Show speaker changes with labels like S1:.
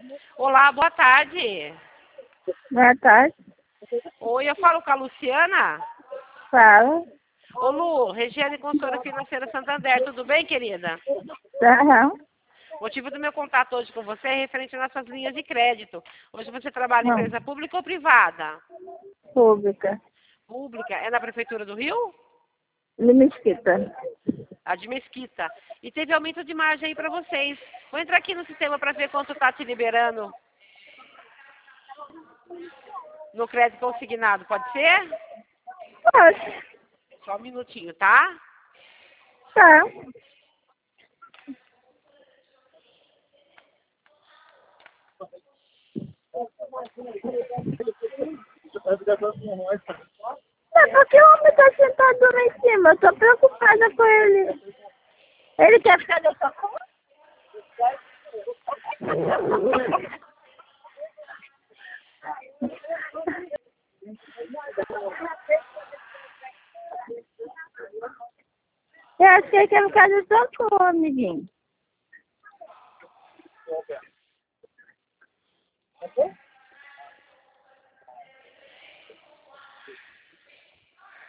S1: Olá, boa tarde.
S2: Boa tarde.
S1: Oi, eu falo com a Luciana.
S2: Fala.
S1: Ô Lu, Regiane, consultora financeira Santander, tudo bem, querida?
S2: Aham.
S1: O motivo do meu contato hoje com você é referente às nossas linhas de crédito. Hoje você trabalha em
S2: Não.
S1: empresa pública ou privada?
S2: Pública.
S1: Pública. É na Prefeitura do Rio?
S2: De Mesquita.
S1: A de Mesquita. E teve aumento de margem aí para vocês. Vou entrar aqui no sistema para ver quanto está te liberando no crédito consignado. Pode ser?
S2: Pode.
S1: Só um minutinho, tá?
S2: Tá. É porque o homem tá sentado lá em cima. Eu tô preocupada com ele. Ele quer ficar na sua conta? Eu acho que ele quer ficar na sua conta, amiguinho.